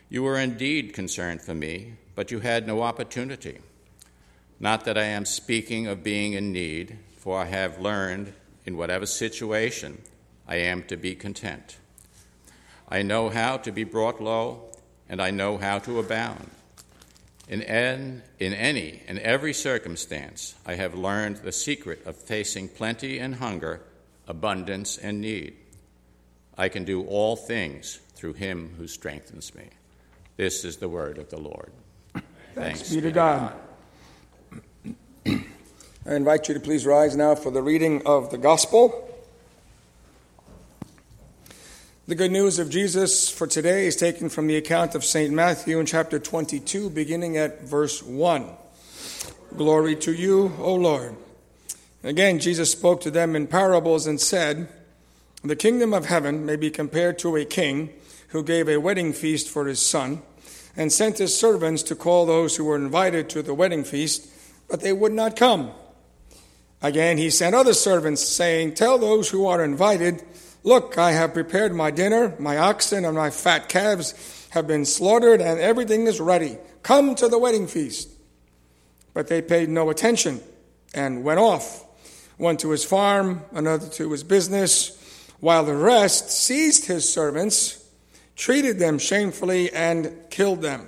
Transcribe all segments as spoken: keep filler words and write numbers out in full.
You were indeed concerned for me, but you had no opportunity. Not that I am speaking of being in need, for I have learned in whatever situation I am to be content. I know how to be brought low, and I know how to abound. In, en, in any and every circumstance, I have learned the secret of facing plenty and hunger, abundance and need. I can do all things through him who strengthens me. This is the word of the Lord. Thanks, Thanks be to God. God. I invite you to please rise now for the reading of the gospel. The good news of Jesus for today is taken from the account of Saint Matthew in chapter twenty-two, beginning at verse one. Glory to you, O Lord. Again, Jesus spoke to them in parables and said, the kingdom of heaven may be compared to a king who gave a wedding feast for his son, and sent his servants to call those who were invited to the wedding feast, but they would not come. Again, he sent other servants, saying, tell those who are invited, look, I have prepared my dinner, my oxen and my fat calves have been slaughtered, and everything is ready. Come to the wedding feast. But they paid no attention and went off, one to his farm, another to his business, while the rest seized his servants, treated them shamefully, and killed them.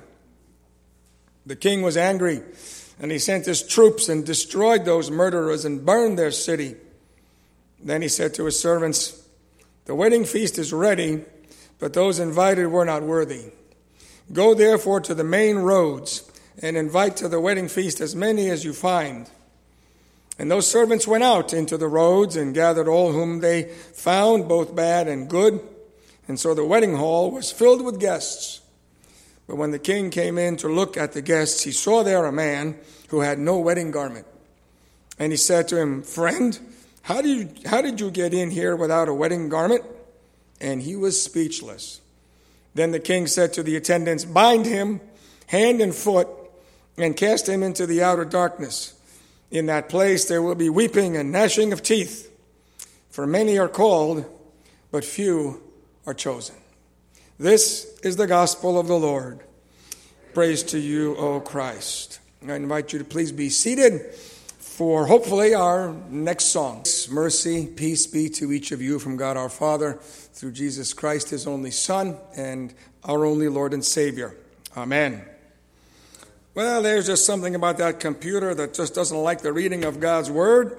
The king was angry, and he sent his troops and destroyed those murderers and burned their city. Then he said to his servants, the wedding feast is ready, but those invited were not worthy. Go therefore to the main roads and invite to the wedding feast as many as you find. And those servants went out into the roads and gathered all whom they found, both bad and good. And so the wedding hall was filled with guests. But when the king came in to look at the guests, he saw there a man who had no wedding garment. And he said to him, friend, how did you, how did you get in here without a wedding garment? And he was speechless. Then the king said to the attendants, bind him hand and foot and cast him into the outer darkness. In that place there will be weeping and gnashing of teeth. For many are called, but few are chosen. This is the gospel of the Lord. Praise to you, O Christ. I invite you to please be seated for hopefully our next song. Mercy, peace be to each of you from God our Father, through Jesus Christ, his only Son, and our only Lord and Savior. Amen. Well, there's just something about that computer that just doesn't like the reading of God's word.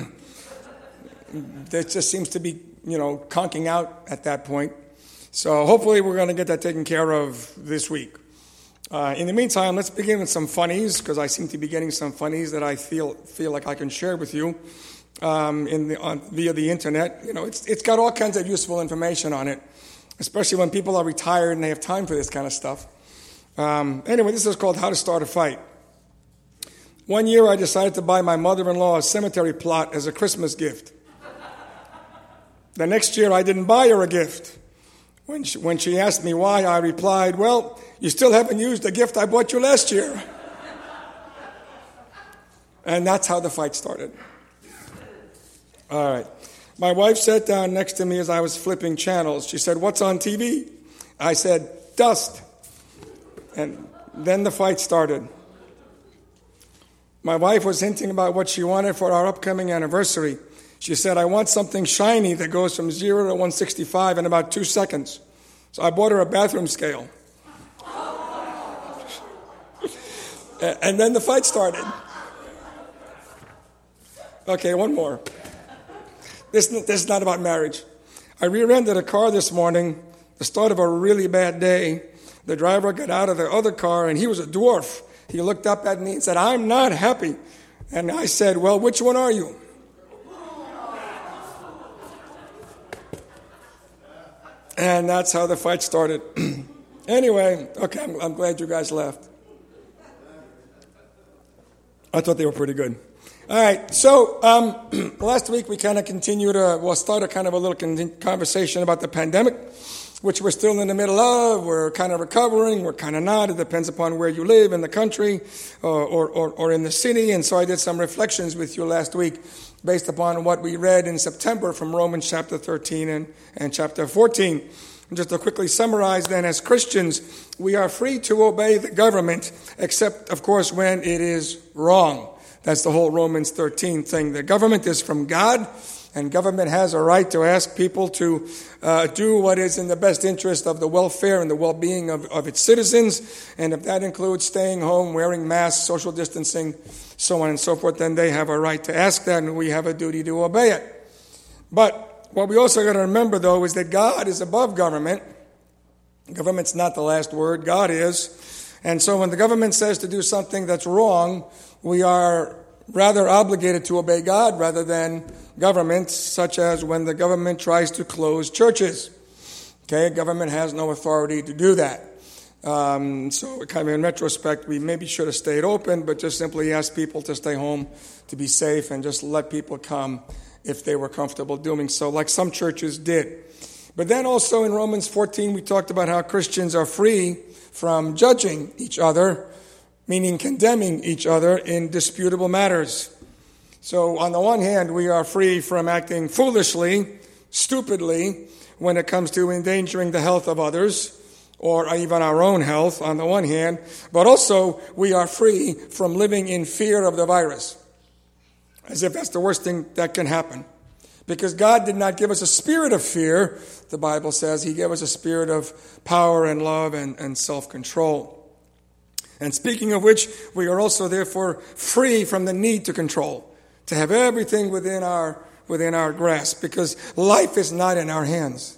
That just seems to be, you know, conking out at that point. So hopefully we're going to get that taken care of this week. Uh, in the meantime, let's begin with some funnies, because I seem to be getting some funnies that I feel feel like I can share with you um, in the, on, via the internet. You know, it's it's got all kinds of useful information on it, especially when people are retired and they have time for this kind of stuff. Um, anyway, this is called How to Start a Fight. One year I decided to buy my mother-in-law a cemetery plot as a Christmas gift. The next year I didn't buy her a gift. When she, when she asked me why, I replied, well, you still haven't used the gift I bought you last year. And that's how the fight started. All right. My wife sat down next to me as I was flipping channels. She said, what's on T V? I said, dust. And then the fight started. My wife was hinting about what she wanted for our upcoming anniversary. She said, I want something shiny that goes from zero to one sixty-five in about two seconds. So I bought her a bathroom scale. And then the fight started. Okay, one more. This, this is not about marriage. I rear-ended a car this morning, the start of a really bad day. The driver got out of the other car, and he was a dwarf. He looked up at me and said, I'm not happy. And I said, well, which one are you? And that's how the fight started. Anyway, okay, I'm, I'm glad you guys left. I thought they were pretty good. All right, so um, last week we kind of continued, to, well, start a kind of a little con- conversation about the pandemic, which we're still in the middle of. We're kind of recovering, we're kind of not. It depends upon where you live in the country or, or, or, or in the city. And so I did some reflections with you last week based upon what we read in September from Romans chapter thirteen and, and chapter fourteen. Just to quickly summarize then, as Christians, we are free to obey the government, except, of course, when it is wrong. That's the whole Romans thirteen thing. The government is from God, and government has a right to ask people to uh, do what is in the best interest of the welfare and the well-being of, of its citizens. And if that includes staying home, wearing masks, social distancing, so on and so forth, then they have a right to ask that, and we have a duty to obey it. But what we also got to remember, though, is that God is above government. Government's not the last word. God is. And so when the government says to do something that's wrong, we are rather obligated to obey God rather than government, such as when the government tries to close churches. Okay, government has no authority to do that. Um, so kind of in retrospect, we maybe should have stayed open, but just simply ask people to stay home, to be safe, and just let people come if they were comfortable doing so, like some churches did. But then also in Romans fourteen, we talked about how Christians are free from judging each other, meaning condemning each other in disputable matters. So on the one hand, we are free from acting foolishly, stupidly, when it comes to endangering the health of others, or even our own health on the one hand, but also we are free from living in fear of the virus, as if that's the worst thing that can happen. Because God did not give us a spirit of fear, the Bible says. He gave us a spirit of power and love and, and self-control. And speaking of which, we are also therefore free from the need to control, to have everything within our within our grasp, because life is not in our hands.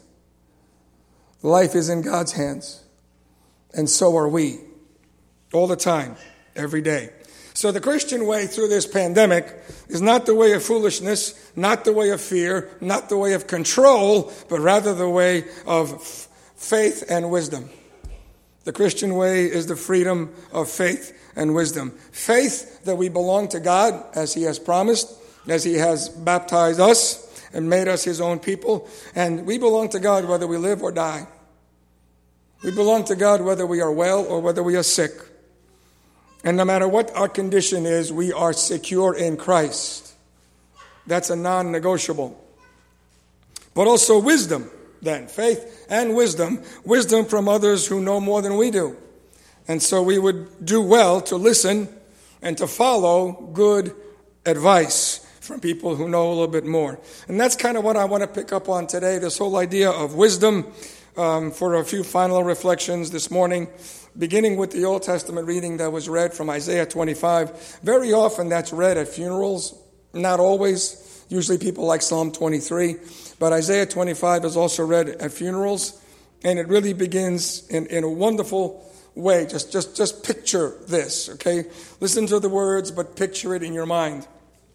Life is in God's hands. And so are we, all the time, every day. So the Christian way through this pandemic is not the way of foolishness, not the way of fear, not the way of control, but rather the way of f- faith and wisdom. The Christian way is the freedom of faith and wisdom. Faith that we belong to God as He has promised, as He has baptized us and made us His own people. And we belong to God whether we live or die. We belong to God whether we are well or whether we are sick. And no matter what our condition is, we are secure in Christ. That's a non-negotiable. But also wisdom. Then, faith and wisdom, wisdom from others who know more than we do. And so we would do well to listen and to follow good advice from people who know a little bit more. And that's kind of what I want to pick up on today, this whole idea of wisdom, um, for a few final reflections this morning, beginning with the Old Testament reading that was read from Isaiah twenty-five. Very often that's read at funerals, not always. Usually people like Psalm twenty-three. But Isaiah twenty-five is also read at funerals, and it really begins in, in a wonderful way. Just, just, just picture this, okay? Listen to the words, but picture it in your mind.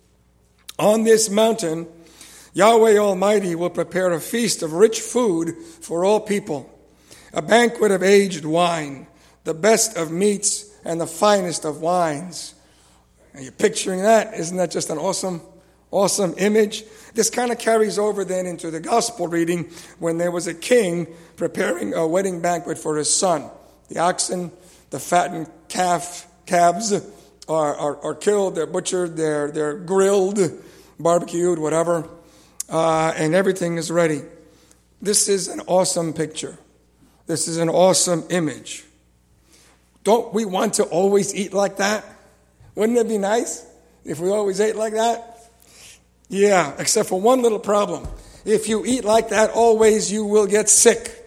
On this mountain, Yahweh Almighty will prepare a feast of rich food for all people, a banquet of aged wine, the best of meats and the finest of wines. Are you picturing that? Isn't that just an awesome Awesome image. This kind of carries over then into the gospel reading when there was a king preparing a wedding banquet for his son. The oxen, the fattened calf, calves are, are, are killed, they're butchered, they're, they're grilled, barbecued, whatever, uh, and everything is ready. This is an awesome picture. This is an awesome image. Don't we want to always eat like that? Wouldn't it be nice if we always ate like that? Yeah, except for one little problem. If you eat like that always, you will get sick.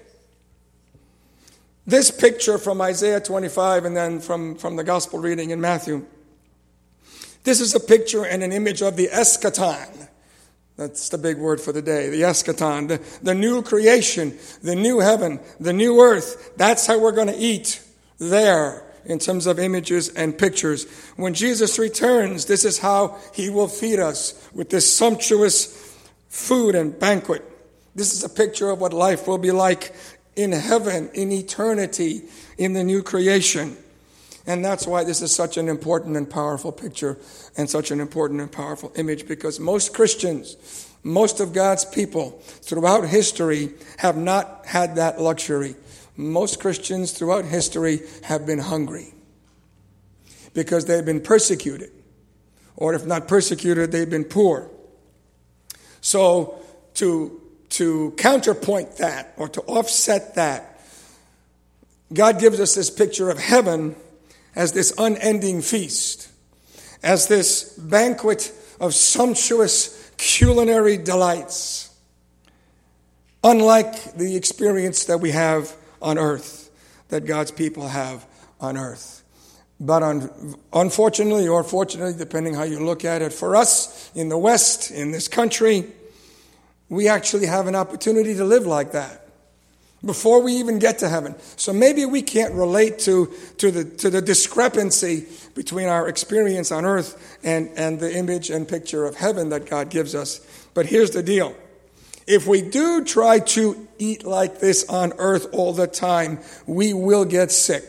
This picture from Isaiah twenty-five and then from, from the gospel reading in Matthew, this is a picture and an image of the eschaton. That's the big word for the day, the eschaton, the, the new creation, the new heaven, the new earth. That's how we're going to eat there. In terms of images and pictures. When Jesus returns, this is how He will feed us with this sumptuous food and banquet. This is a picture of what life will be like in heaven, in eternity, in the new creation. And that's why this is such an important and powerful picture and such an important and powerful image, because most Christians, most of God's people throughout history have not had that luxury. Most Christians throughout history have been hungry because they've been persecuted. Or if not persecuted, they've been poor. So to to counterpoint that or to offset that, God gives us this picture of heaven as this unending feast, as this banquet of sumptuous culinary delights, unlike the experience that we have on earth, that God's people have on earth. But un- unfortunately, or fortunately, depending how you look at it, for us in the West, in this country, we actually have an opportunity to live like that before we even get to heaven. So maybe we can't relate to, to, the, to the discrepancy between our experience on earth and, and the image and picture of heaven that God gives us. But here's the deal. If we do try to eat like this on earth all the time, we will get sick.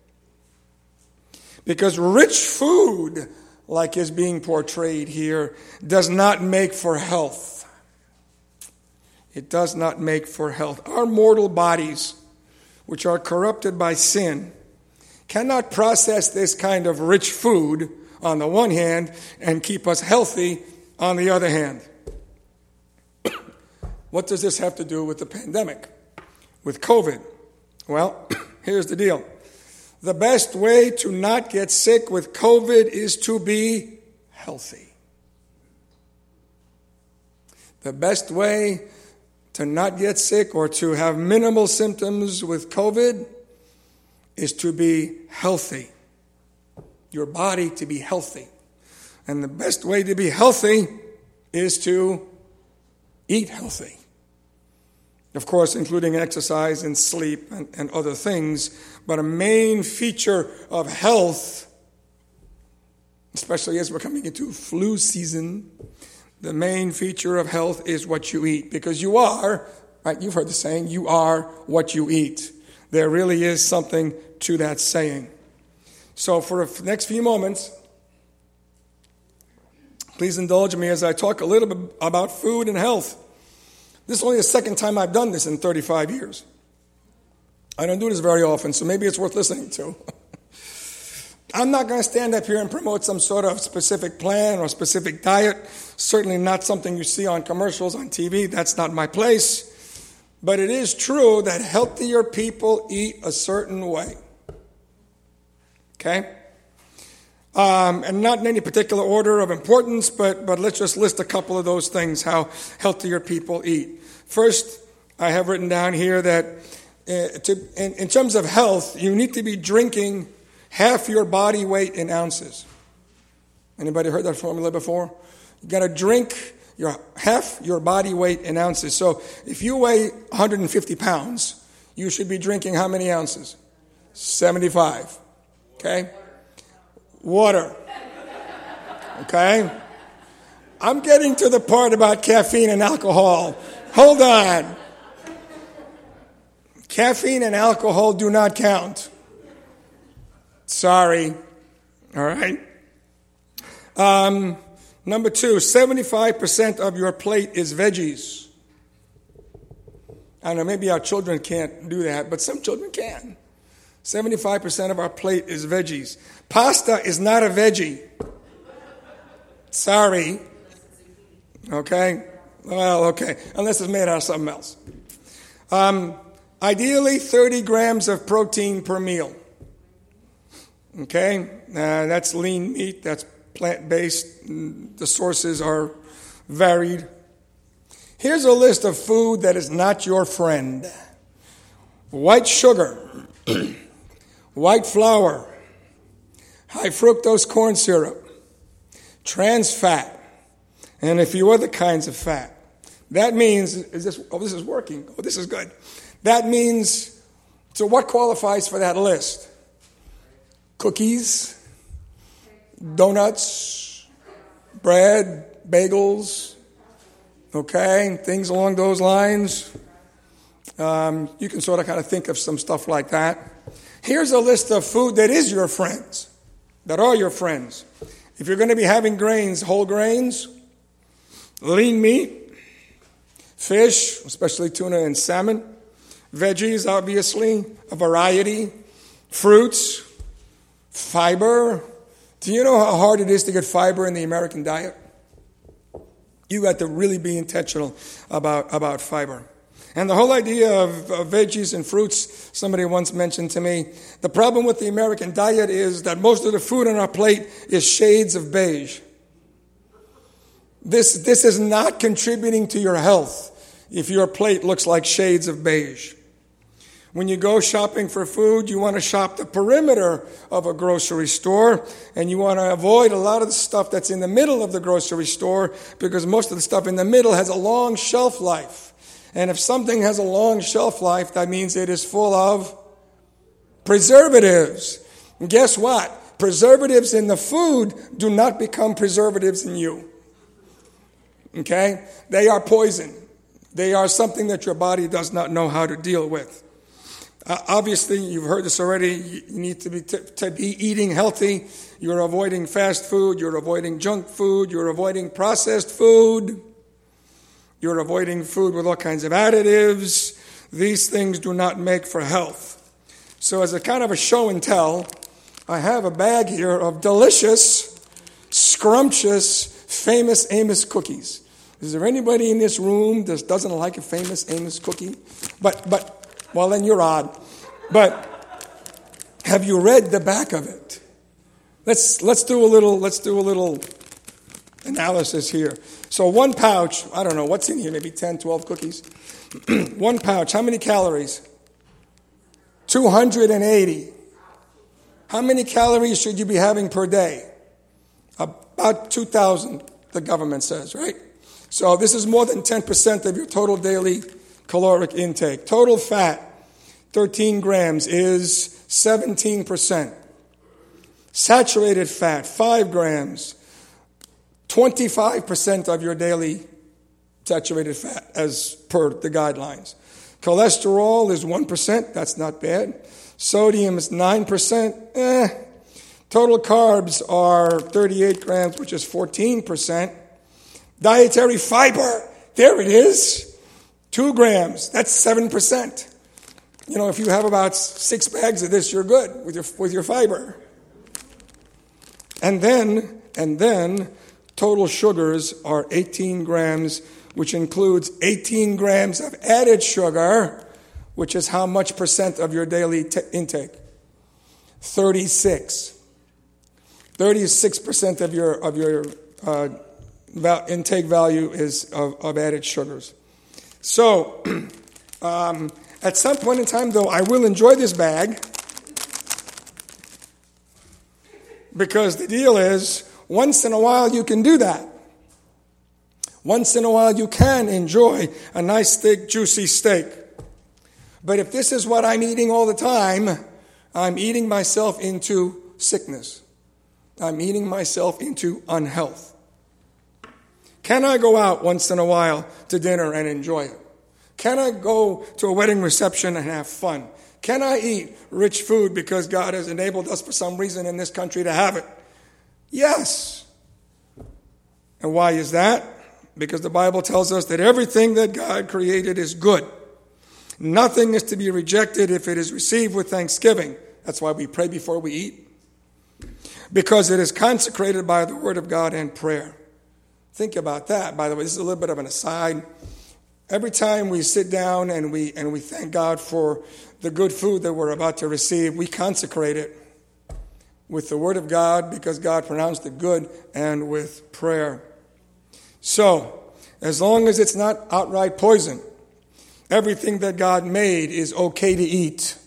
Because rich food, like is being portrayed here, does not make for health. It does not make for health. Our mortal bodies, which are corrupted by sin, cannot process this kind of rich food on the one hand and keep us healthy on the other hand. What does this have to do with the pandemic, with COVID? Well, here's the deal. The best way to not get sick with COVID is to be healthy. The best way to not get sick or to have minimal symptoms with COVID is to be healthy. Your body to be healthy. And the best way to be healthy is to eat healthy. Of course, including exercise and sleep and, and other things. But a main feature of health, especially as we're coming into flu season, the main feature of health is what you eat. Because you are, right, you've heard the saying, you are what you eat. There really is something to that saying. So for the next few moments, please indulge me as I talk a little bit about food and health. This is only the second time I've done this in thirty-five years. I don't do this very often, so maybe it's worth listening to. I'm not going to stand up here and promote some sort of specific plan or specific diet. Certainly not something you see on commercials on T V. That's not my place. But it is true that healthier people eat a certain way. Okay? Um, and not in any particular order of importance, but, but let's just list a couple of those things, how healthier people eat. First, I have written down here that uh, to, in, in terms of health, you need to be drinking half your body weight in ounces. Anybody heard that formula before? You got to drink your half your body weight in ounces. So if you weigh one hundred fifty pounds, you should be drinking how many ounces? seventy-five. Okay? Water. Okay? I'm getting to the part about caffeine and alcohol. Hold on. Caffeine and alcohol do not count. Sorry. All right? Um, number two, seventy-five percent of your plate is veggies. I don't know, maybe our children can't do that, but some children can. seventy-five percent of our plate is veggies. Pasta is not a veggie. Sorry. Okay? Well, okay. Unless it's made out of something else. Um, ideally, thirty grams of protein per meal. Okay? Uh, that's lean meat. That's plant-based. The sources are varied. Here's a list of food that is not your friend. White sugar. White flour, high fructose corn syrup, trans fat, and a few other kinds of fat. That means, is this, oh, this is working. Oh, this is good. That means, so what qualifies for that list? Cookies, donuts, bread, bagels, okay, things along those lines. Um, you can sort of kind of think of some stuff like that. Here's a list of food that is your friends, that are your friends. If you're going to be having grains, whole grains, lean meat, fish, especially tuna and salmon, veggies, obviously, a variety, fruits, fiber. Do you know how hard it is to get fiber in the American diet? You got to really be intentional about, about fiber. And the whole idea of, of veggies and fruits, somebody once mentioned to me, the problem with the American diet is that most of the food on our plate is shades of beige. This, this is not contributing to your health if your plate looks like shades of beige. When you go shopping for food, you want to shop the perimeter of a grocery store, and you want to avoid a lot of the stuff that's in the middle of the grocery store, because most of the stuff in the middle has a long shelf life. And if something has a long shelf life, that means it is full of preservatives. And guess what? Preservatives in the food do not become preservatives in you. Okay? They are poison. They are something that your body does not know how to deal with. Uh, obviously, you've heard this already. You need to be t- to be eating healthy. You're avoiding fast food. You're avoiding junk food. You're avoiding processed food. You're avoiding food with all kinds of additives. These things do not make for health. So as a kind of a show and tell, I have a bag here of delicious, scrumptious, famous Amos cookies. Is there anybody in this room that doesn't like a famous Amos cookie? But, but, well, then you're odd. But have you read the back of it? Let's let's do a little let's do a little analysis here. So one pouch, I don't know, what's in here? Maybe ten, twelve cookies. One pouch, how many calories? two hundred eighty. How many calories should you be having per day? About two thousand, the government says, right? So this is more than ten percent of your total daily caloric intake. Total fat, thirteen grams, is seventeen percent. Saturated fat, five grams, twenty-five percent of your daily saturated fat as per the guidelines. Cholesterol is one percent, that's not bad. Sodium is nine percent, eh. Total carbs are thirty-eight grams, which is fourteen percent. Dietary fiber, there it is, two grams, that's seven percent. You know, if you have about six bags of this, you're good with your with your fiber. And then, and then, total sugars are eighteen grams, which includes eighteen grams of added sugar, which is how much percent of your daily t- intake? thirty-six. thirty-six percent of your of your uh, val- intake value is of, of added sugars. So, um, at some point in time, though, I will enjoy this bag, because the deal is, once in a while you can do that. Once in a while you can enjoy a nice, thick, juicy steak. But if this is what I'm eating all the time, I'm eating myself into sickness. I'm eating myself into unhealth. Can I go out once in a while to dinner and enjoy it? Can I go to a wedding reception and have fun? Can I eat rich food because God has enabled us for some reason in this country to have it? Yes. And why is that? Because the Bible tells us that everything that God created is good. Nothing is to be rejected if it is received with thanksgiving. That's why we pray before we eat. Because it is consecrated by the Word of God and prayer. Think about that. By the way, this is a little bit of an aside. Every time we sit down and we and we thank God for the good food that we're about to receive, we consecrate it with the Word of God, because God pronounced it good, and with prayer. So, as long as it's not outright poison, everything that God made is okay to eat.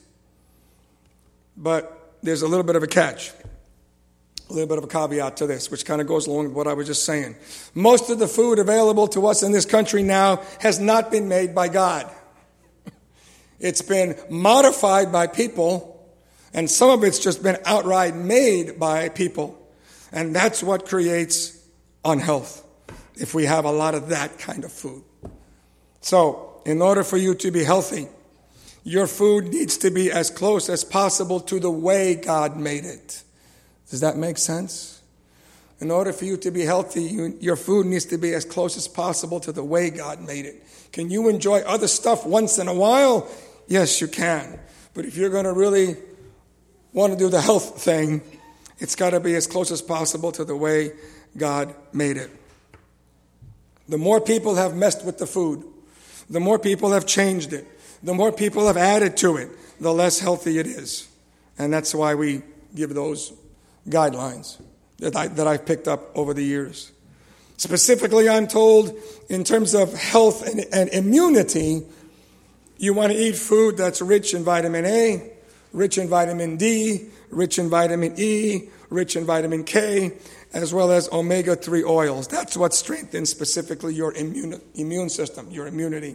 But there's a little bit of a catch. A little bit of a caveat to this, which kind of goes along with what I was just saying. Most of the food available to us in this country now has not been made by God. It's been modified by people, and some of it's just been outright made by people. And that's what creates unhealth, if we have a lot of that kind of food. So, in order for you to be healthy, your food needs to be as close as possible to the way God made it. Does that make sense? In order for you to be healthy, you, your food needs to be as close as possible to the way God made it. Can you enjoy other stuff once in a while? Yes, you can. But if you're going to really want to do the health thing, it's got to be as close as possible to the way God made it. The more people have messed with the food, the more people have changed it, the more people have added to it, the less healthy it is. And that's why we give those guidelines that, I, that I've picked up over the years. Specifically, I'm told in terms of health and, and immunity, you want to eat food that's rich in vitamin A, rich in vitamin D, rich in vitamin E, rich in vitamin K, as well as omega three oils. That's what strengthens specifically your immune, immune system, your immunity.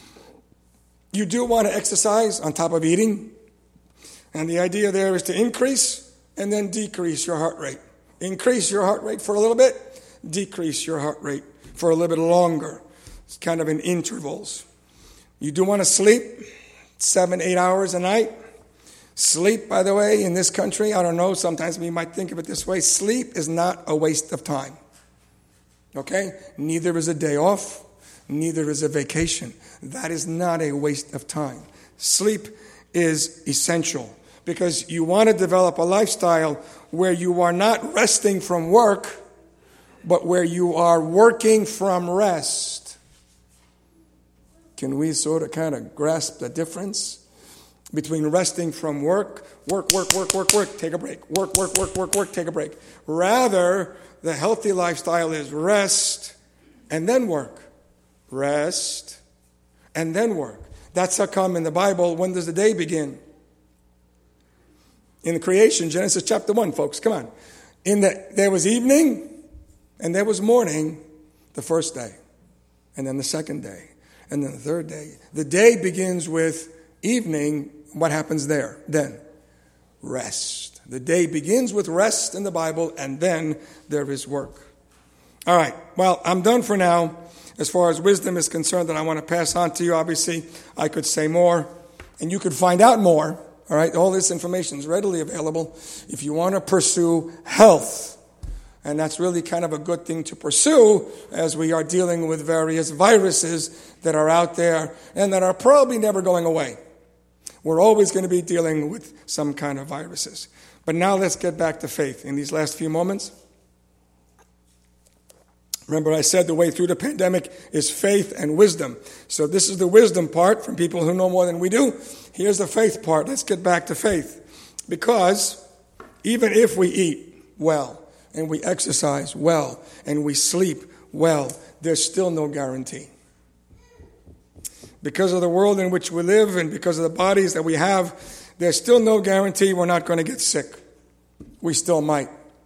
You do want to exercise on top of eating. And the idea there is to increase and then decrease your heart rate. Increase your heart rate for a little bit, decrease your heart rate for a little bit longer. It's kind of in intervals. You do want to sleep seven, eight hours a night. Sleep, by the way, in this country, I don't know, sometimes we might think of it this way. Sleep is not a waste of time. Okay? Neither is a day off. Neither is a vacation. That is not a waste of time. Sleep is essential because you want to develop a lifestyle where you are not resting from work, but where you are working from rest. Can we sort of kind of grasp the difference between resting from work, work, work, work, work, work, take a break, work, work, work, work, work, take a break. Rather, the healthy lifestyle is rest and then work. Rest and then work. That's how come in the Bible, when does the day begin? In the creation, Genesis chapter one, folks, come on. In the, there was evening and there was morning the first day, and then the second day, and then the third day. The day begins with evening. What happens there? Then rest. The day begins with rest in the Bible, and then there is work. All right, well, I'm done for now. As far as wisdom is concerned that I want to pass on to you, obviously, I could say more, and you could find out more. All right, all this information is readily available if you want to pursue health. And that's really kind of a good thing to pursue as we are dealing with various viruses that are out there and that are probably never going away. We're always going to be dealing with some kind of viruses. But now let's get back to faith in these last few moments. Remember, I said the way through the pandemic is faith and wisdom. So this is the wisdom part from people who know more than we do. Here's the faith part. Let's get back to faith. Because even if we eat well, and we exercise well, and we sleep well, there's still no guarantee. Because of the world in which we live and because of the bodies that we have, there's still no guarantee we're not going to get sick. We still might.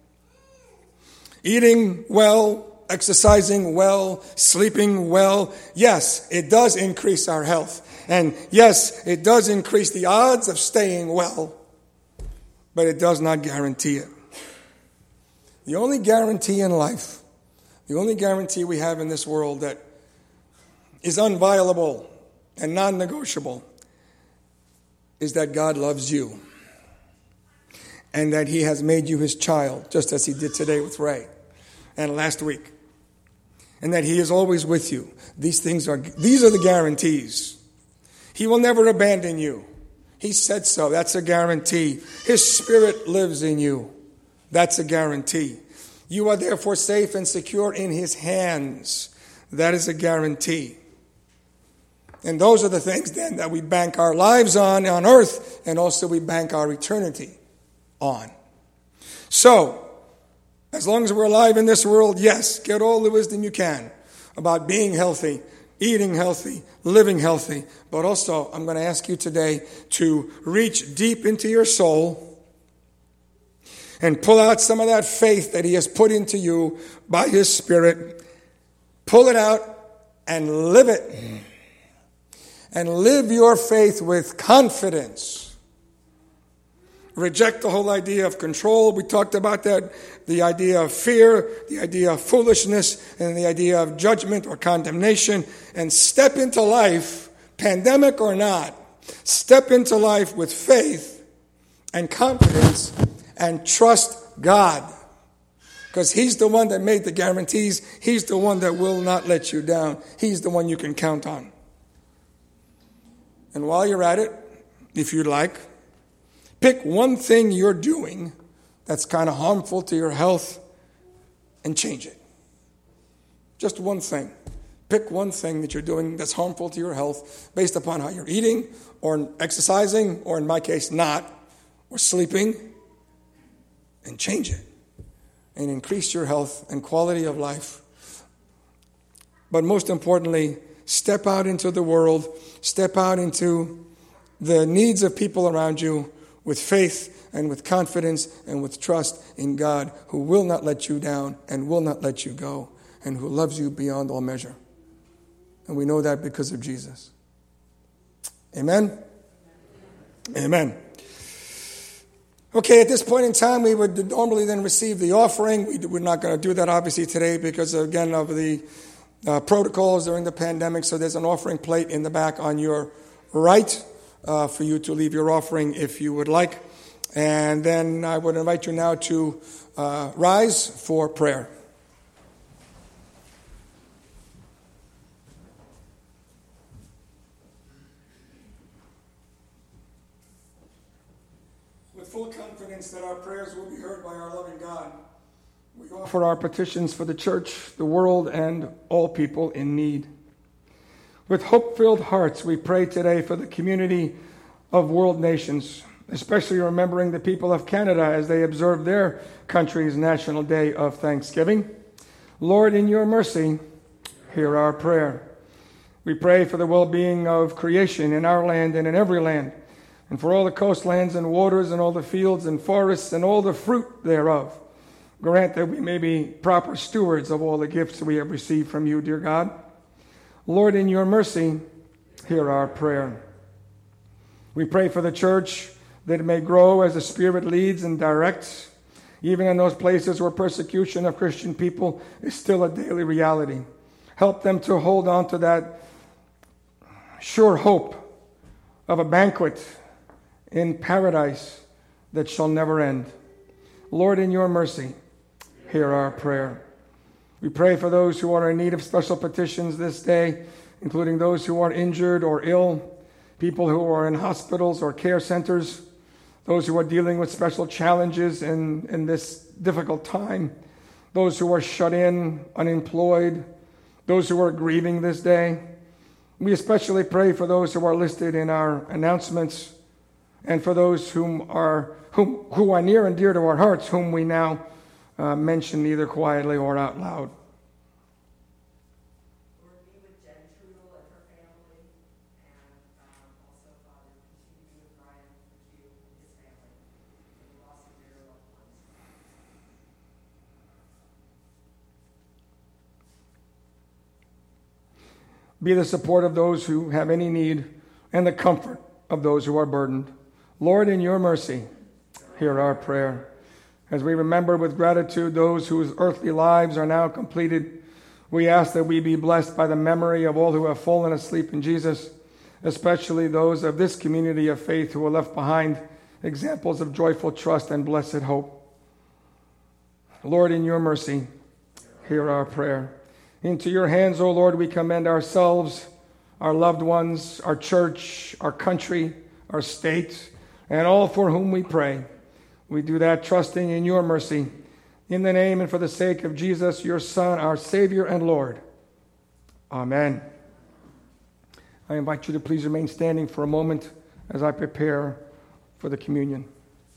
Eating well, exercising well, sleeping well, yes, it does increase our health. And yes, it does increase the odds of staying well, but it does not guarantee it. The only guarantee in life, the only guarantee we have in this world that is unviolable and non-negotiable is that God loves you and that He has made you His child, just as He did today with Ray and last week, and that He is always with you. These things are, these are the guarantees. He will never abandon you. He said so. That's a guarantee. His Spirit lives in you. That's a guarantee. You are therefore safe and secure in His hands. That is a guarantee. And those are the things then that we bank our lives on on earth, and also we bank our eternity on. So, as long as we're alive in this world, yes, get all the wisdom you can about being healthy, eating healthy, living healthy. But also, I'm going to ask you today to reach deep into your soul and pull out some of that faith that He has put into you by His Spirit. Pull it out and live it. And live your faith with confidence. Reject the whole idea of control. We talked about that. The idea of fear, the idea of foolishness, and the idea of judgment or condemnation. And step into life, pandemic or not, step into life with faith and confidence and trust God. Because He's the one that made the guarantees. He's the one that will not let you down. He's the one you can count on. And while you're at it, if you'd like, pick one thing you're doing that's kind of harmful to your health and change it. Just one thing. Pick one thing that you're doing that's harmful to your health based upon how you're eating or exercising, or in my case, not, or sleeping, and change it and increase your health and quality of life. But most importantly, step out into the world, step out into the needs of people around you with faith and with confidence and with trust in God, who will not let you down and will not let you go, and who loves you beyond all measure. And we know that because of Jesus. Amen? Amen. Okay, at this point in time, we would normally then receive the offering. We, we're not going to do that, obviously, today because, again, of the uh, protocols during the pandemic. So there's an offering plate in the back on your right uh, for you to leave your offering if you would like. And then I would invite you now to uh, rise for prayer. With full confidence that our prayers will be heard by our loving God, we offer our petitions for the church, the world, and all people in need. With hope-filled hearts, we pray today for the community of world nations, especially remembering the people of Canada as they observe their country's National Day of Thanksgiving. Lord, in your mercy, hear our prayer. We pray for the well-being of creation in our land and in every land, and for all the coastlands and waters and all the fields and forests and all the fruit thereof. Grant that we may be proper stewards of all the gifts we have received from you, dear God. Lord, in your mercy, hear our prayer. We pray for the church that it may grow as the Spirit leads and directs, even in those places where persecution of Christian people is still a daily reality. Help them to hold on to that sure hope of a banquet in paradise that shall never end. Lord, in your mercy, hear our prayer. We pray for those who are in need of special petitions this day, including those who are injured or ill, people who are in hospitals or care centers, those who are dealing with special challenges in, in this difficult time, those who are shut in, unemployed, those who are grieving this day. We especially pray for those who are listed in our announcements, and for those whom are whom, who are near and dear to our hearts, whom we now uh, mention either quietly or out loud. Lord, be with Jen Trudel and her family, and um, also, Father, continue to be with Brian McHugh and his family, and the loss of their loved ones. Be the support of those who have any need and the comfort of those who are burdened. Lord, in your mercy, hear our prayer. As we remember with gratitude those whose earthly lives are now completed, we ask that we be blessed by the memory of all who have fallen asleep in Jesus, especially those of this community of faith who are left behind examples of joyful trust and blessed hope. Lord, in your mercy, hear our prayer. Into your hands, O Lord, we commend ourselves, our loved ones, our church, our country, our state, and all for whom we pray. We do that trusting in your mercy, in the name and for the sake of Jesus, your Son, our Savior and Lord. Amen. I invite you to please remain standing for a moment as I prepare for the communion.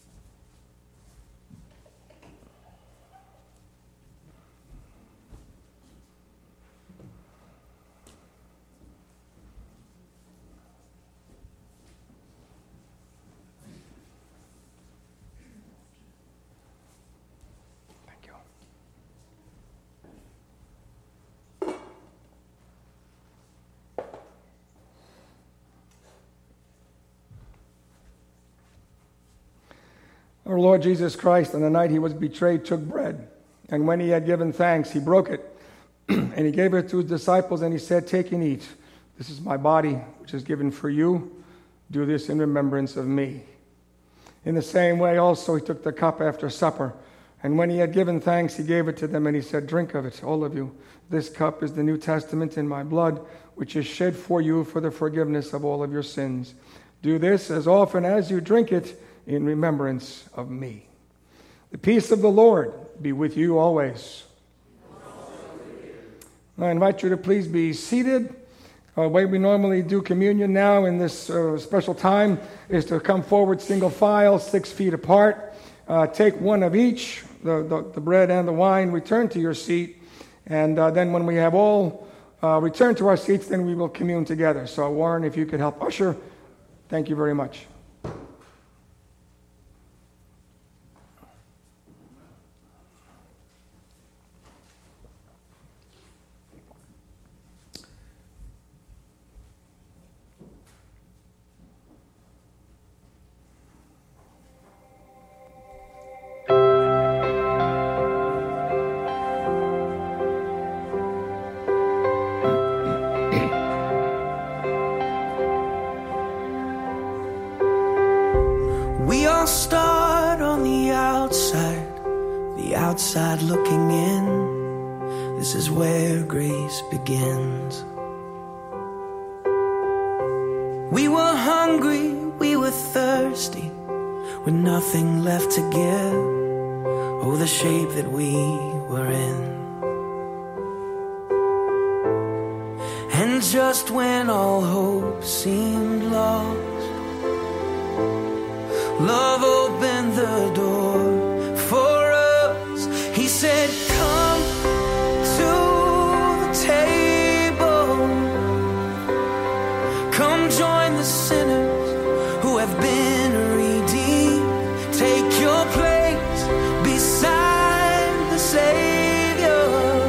Our Lord Jesus Christ, on the night he was betrayed, took bread, and when he had given thanks, he broke it, and he gave it to his disciples, and he said, "Take and eat. This is my body, which is given for you. Do this in remembrance of me." In the same way also he took the cup after supper, and when he had given thanks, he gave it to them, and he said, "Drink of it, all of you. This cup is the New Testament in my blood, which is shed for you for the forgiveness of all of your sins. Do this as often as you drink it in remembrance of me." The peace of the Lord be with you always. I invite you to please be seated. Uh, the way we normally do communion now in this uh, special time is to come forward single file, six feet apart. Uh, take one of each, the, the, the bread and the wine, return to your seat, and uh, then when we have all uh, returned to our seats, then we will commune together. So Warren, if you could help usher, thank you very much. Start on the outside, the outside looking in. This is where grace begins. We were hungry, we were thirsty, with nothing left to give. Oh, the shape that we were in. And just when all hope seemed lost, love opened the door for us. He said, come to the table. Come join the sinners who have been redeemed. Take your place beside the Savior.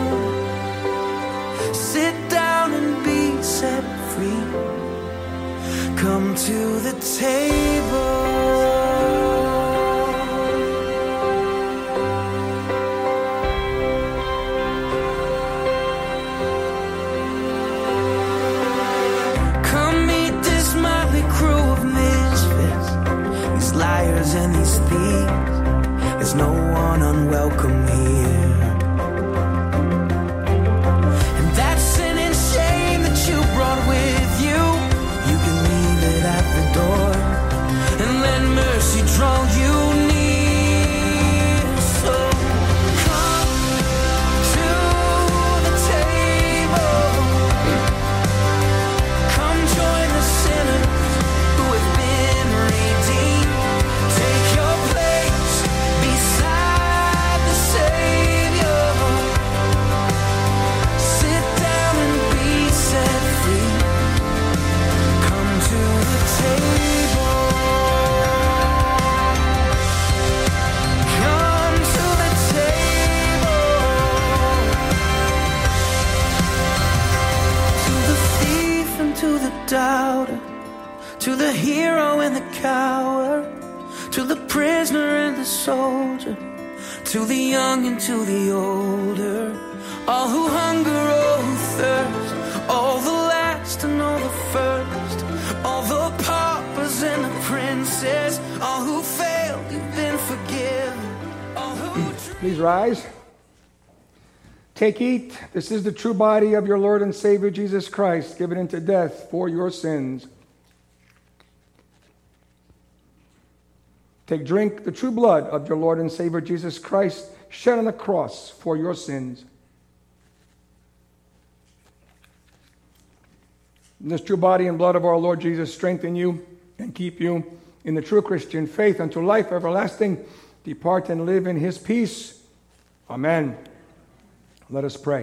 Sit down and be set free. Come to the table. Liars and these thieves, there's no one unwelcome here. And that sin and shame that you brought with you, you can leave it at the door and let mercy draw you near. So come to the table. Come join the sinners who have been redeemed. Take your place beside the Savior. Sit down and be set free. Come to the table. Come to the table. To the thief and to the doubter, to the hero and the coward, to the prisoner and the soldier, to the young and to the older, all who hunger, all who thirst, all the last and all the first, all the paupers and the princes, all who failed, you've been forgiven, all who... Please rise. Take, eat. This is the true body of your Lord and Savior Jesus Christ, given into death for your sins. Take, drink the true blood of your Lord and Savior Jesus Christ, shed on the cross for your sins. And this true body and blood of our Lord Jesus strengthen you and keep you in the true Christian faith unto life everlasting. Depart and live in his peace. Amen. Let us pray.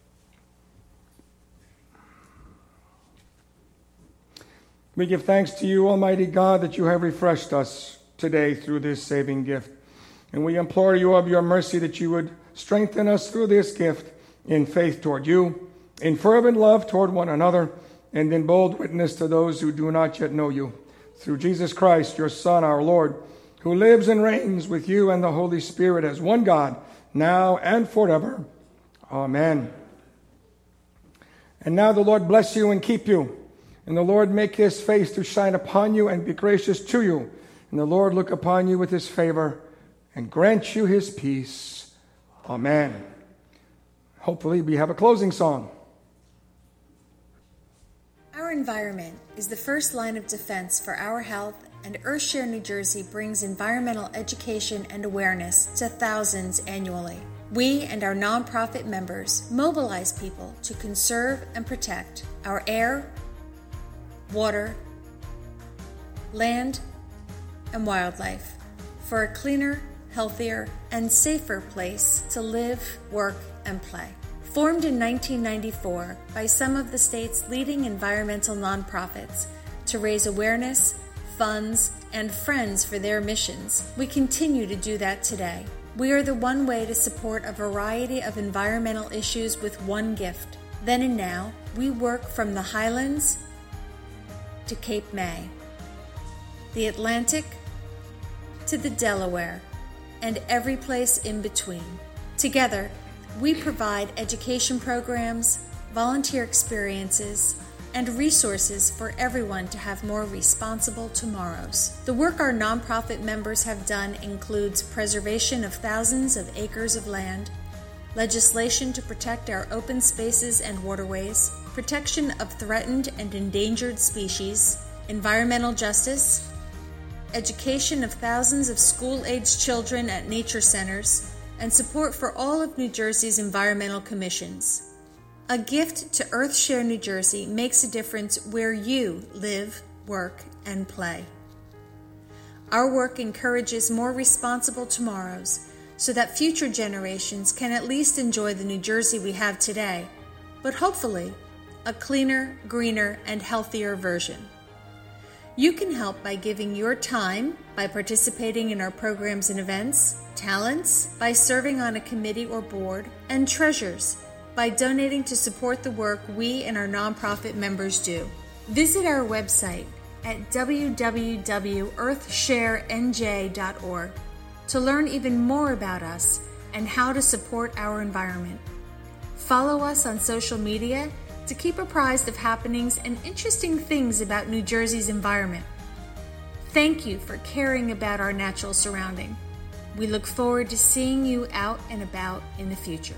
We give thanks to you, Almighty God, that you have refreshed us today through this saving gift. And we implore you of your mercy that you would strengthen us through this gift in faith toward you, in fervent love toward one another, and in bold witness to those who do not yet know you. Through Jesus Christ, your Son, our Lord, who lives and reigns with you and the Holy Spirit as one God, now and forever. Amen. And now the Lord bless you and keep you. And the Lord make his face to shine upon you and be gracious to you. And the Lord look upon you with his favor and grant you his peace. Amen. Hopefully we have a closing song. Our environment is the first line of defense for our health, and Earthshare New Jersey brings environmental education and awareness to thousands annually. We and our nonprofit members mobilize people to conserve and protect our air, water, land, and wildlife for a cleaner, healthier, and safer place to live, work, and play. Formed in nineteen ninety-four by some of the state's leading environmental nonprofits to raise awareness, funds, and friends for their missions, we continue to do that today. We are the one way to support a variety of environmental issues with one gift. Then and now, we work from the Highlands to Cape May, the Atlantic to the Delaware, and every place in between. Together, we provide education programs, volunteer experiences, and resources for everyone to have more responsible tomorrows. The work our nonprofit members have done includes preservation of thousands of acres of land, legislation to protect our open spaces and waterways, protection of threatened and endangered species, environmental justice, education of thousands of school-aged children at nature centers, and support for all of New Jersey's environmental commissions. A gift to Earthshare New Jersey makes a difference where you live, work, and play. Our work encourages more responsible tomorrows so that future generations can at least enjoy the New Jersey we have today, but hopefully a cleaner, greener, and healthier version. You can help by giving your time, by participating in our programs and events, talents, by serving on a committee or board, and treasures, by donating to support the work we and our nonprofit members do. Visit our website at w w w dot earth share n j dot org to learn even more about us and how to support our environment. Follow us on social media to keep apprised of happenings and interesting things about New Jersey's environment. Thank you for caring about our natural surrounding. We look forward to seeing you out and about in the future.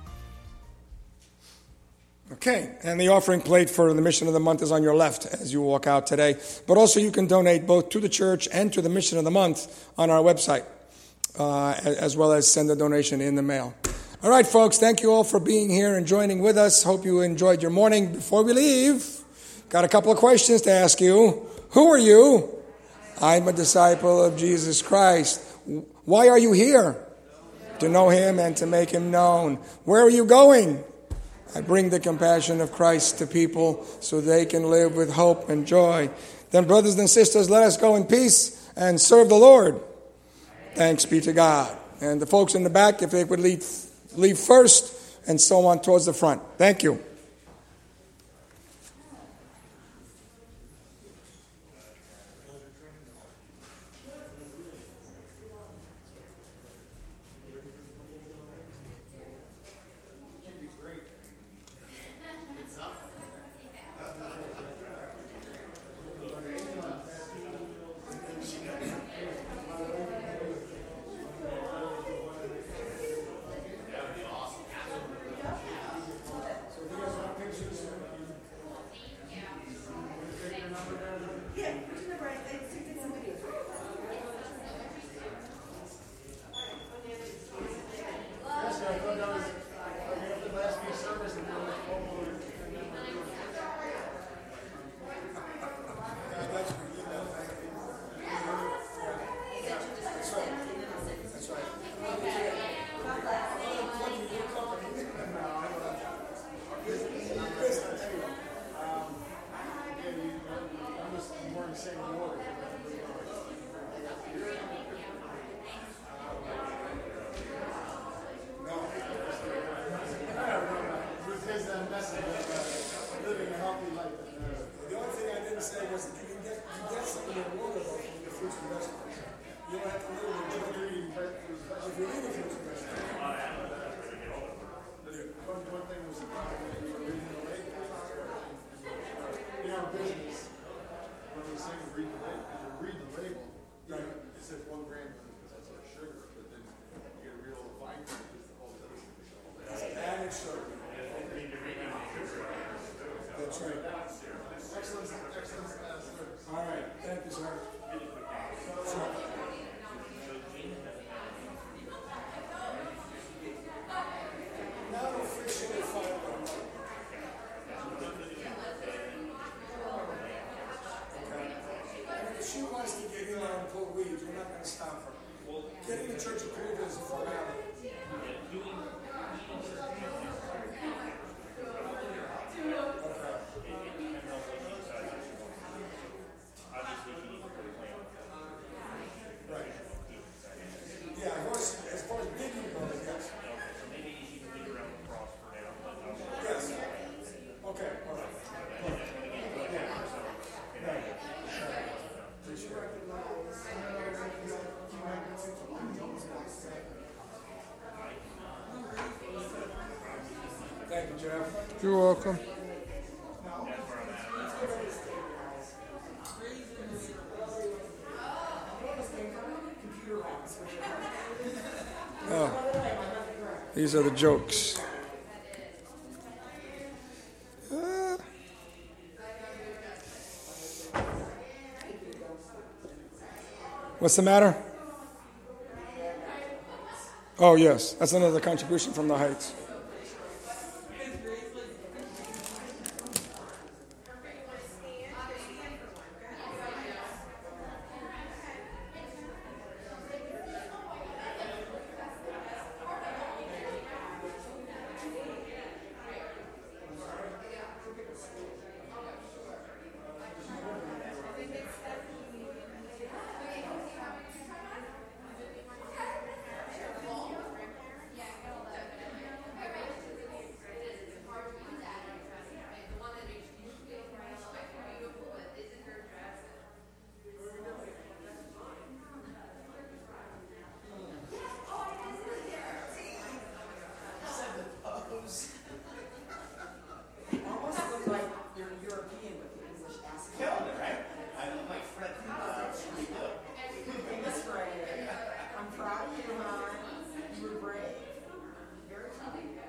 Okay, and the offering plate for the Mission of the Month is on your left as you walk out today. But also you can donate both to the church and to the Mission of the Month on our website, uh, as well as send a donation in the mail. All right, folks, thank you all for being here and joining with us. Hope you enjoyed your morning. Before we leave, got a couple of questions to ask you. Who are you? I'm a disciple of Jesus Christ. Why are you here? To know him and to make him known. Where are you going? I bring the compassion of Christ to people so they can live with hope and joy. Then, brothers and sisters, let us go in peace and serve the Lord. Thanks be to God. And the folks in the back, if they would leave, leave first and so on towards the front. Thank you. Church of Creed is a formality. Thank you, Jeff. You're welcome. Oh, these are the jokes. Uh, what's the matter? Oh, yes. That's another contribution from the Heights. I'm proud of you, Ron. You were brave. Very tough.